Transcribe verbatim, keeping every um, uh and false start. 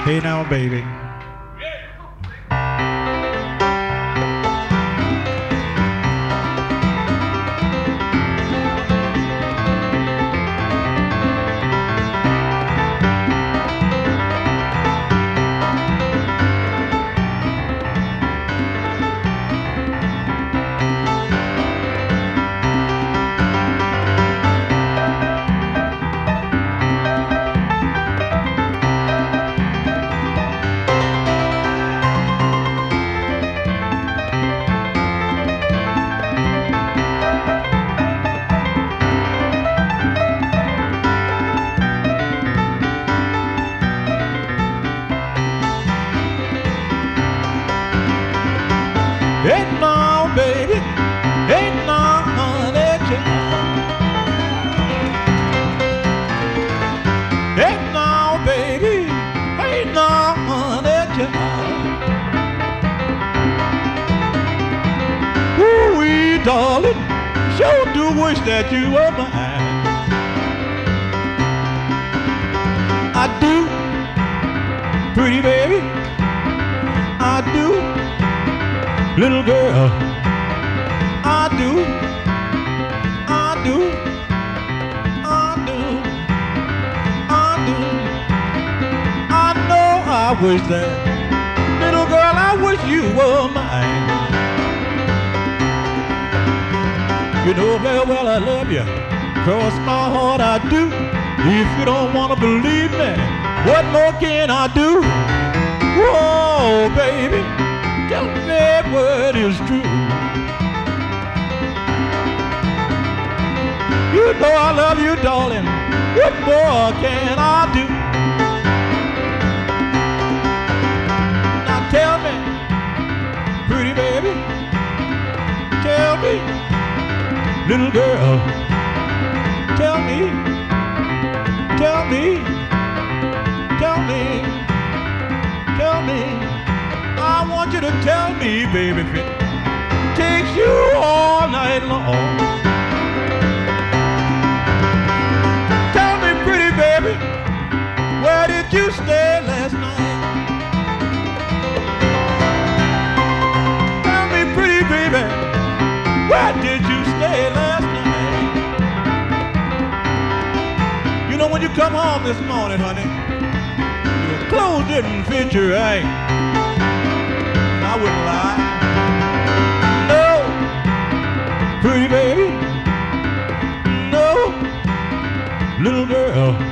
Hey now, baby. Hey now, baby, hey now, honey, child. Hey now, baby, hey now, honey, child. Ooh-wee, darling, sure do wish that you were mine. I do, pretty baby, I do. Little girl, I do, I do, I do, I do. I know I wish that, little girl, I wish you were mine. You know very well I love you, cross my heart I do. If you don't wanna believe me, what more can I do? Whoa, baby, tell me what is true. You know I love you, darling. What more can I do? Now tell me, pretty baby, tell me, little girl, tell me, tell me, tell me, tell me. I want you to tell me, baby, if it takes you all night long. Tell me, pretty baby, where did you stay last night? Tell me, pretty baby, where did you stay last night? You know, when you come home this morning, honey, your clothes didn't fit you right. I wouldn't lie. No, pretty baby. No, little girl.